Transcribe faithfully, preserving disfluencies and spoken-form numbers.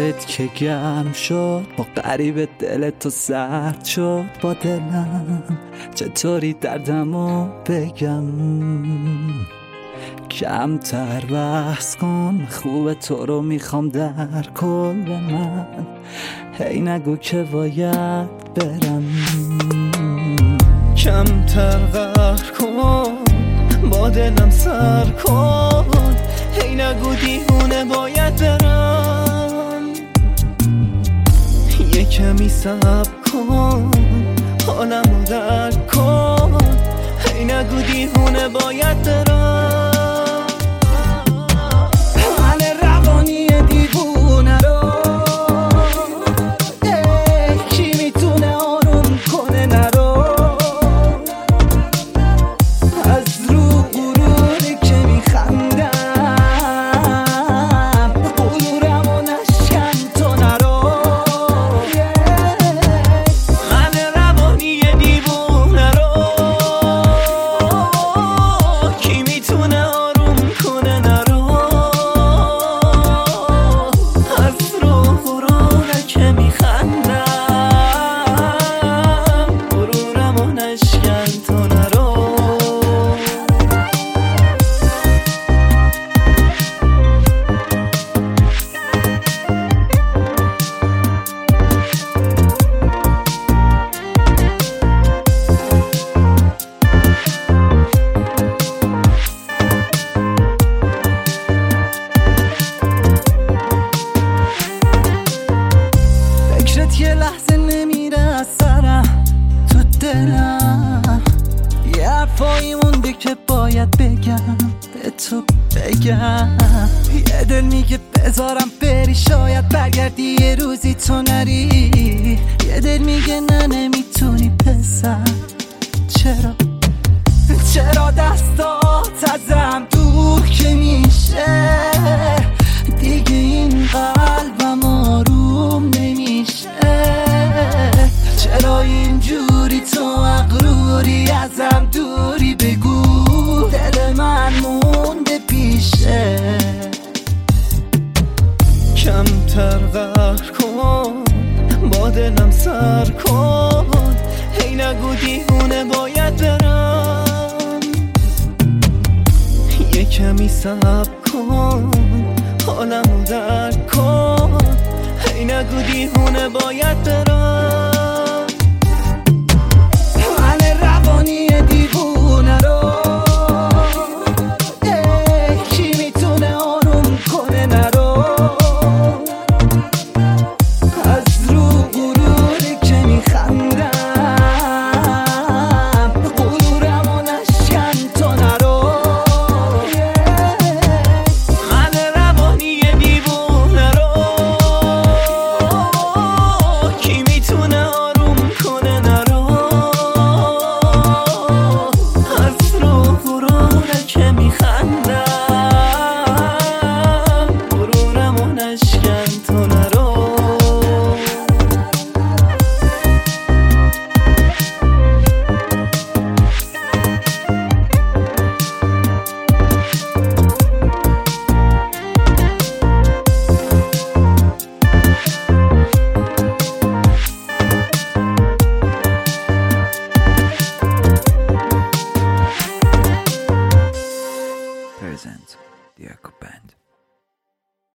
دلت که گرم شد، با غریب دلت تو سرد شد. با دلم چطوری دردمو بگم، کمتر بحث کن، خوب تو رو میخوام در کل من. هی نگو که باید برم، کمتر قهر کن، با دلم سر کن. هی نگو دیوونه باید برم، یه کمی صبر کن، حالمو درک کن. هی نگو دیوونه باید برم. من روانی دیوونه رو کی میتونه آروم کنه نرو، از رو غروری که میخندم غرورمو نشکن تو نرو. من روانی دیوونه رو کی میتونه آروم کنه نرو، از رو غروری که میخندم غرورمو نشکن تو نرو. فکرت یه لحظه نمیره از سرم، تو دلم یه حرفایی مونده که باید بگم، به تو بگم. یه دل میگه بذارم بری، شاید برگردی یه روزی تو نری. یه دل میگه نه نمیتونی پسر، چرا چرا دستات ازم دور که میشه، دیگه این قلبم آروم نمیشه. چرا اینجوری تو مغروری ازم دوری، بگو دل من مونده پیشه. کمتر قهر کن، با دلم سر کن. هی نگو دیوونه باید برم، یه کمی صبر کن، حالمو درک کن. هی نگو دیوونه باید برم.